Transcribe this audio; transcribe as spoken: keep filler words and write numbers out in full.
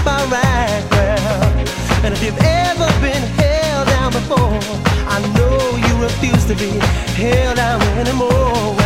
alright, girl. And if you've ever been held down before, I know you refuse to be held down anymore.